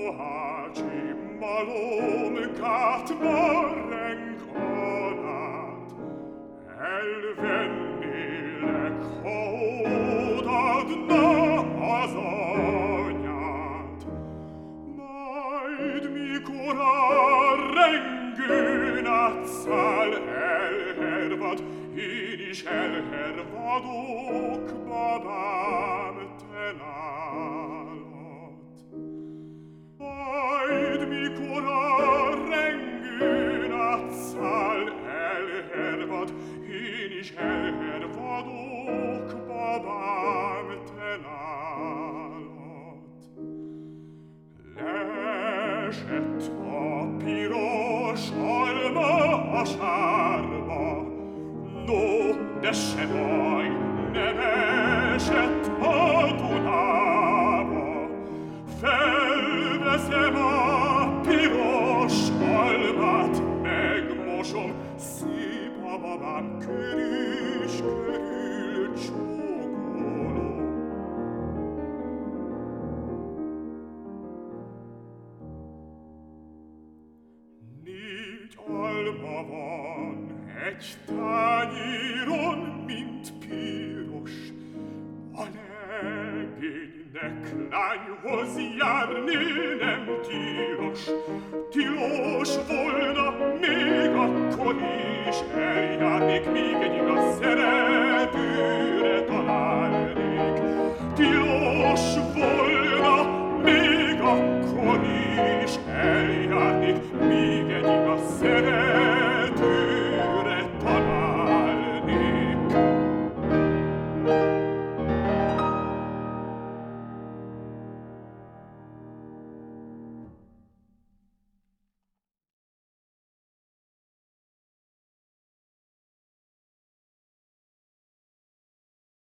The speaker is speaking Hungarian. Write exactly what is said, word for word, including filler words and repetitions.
mohácsi malomkát marenk alát, elvennélek, ha odadna az anyát. Majd mikor a rengőn átszáll, elhervad, én is elhervadok, babám, te nálad. Majd mikor a rengőn átszáll, elhervad, én is elhervadok, babám, te nálad. Leesett a piros alma a sárba, no, de se baj, nem esett a Dunába. Felveszem a piros almát, megmosom, szép a babám, körül és körül csókolom. Négy alma van egy tányéron, mint piros. A legénynek lányhoz járni nem tilos. Tilos volna még akkor is, eljárnék még egy igaz szerelmet.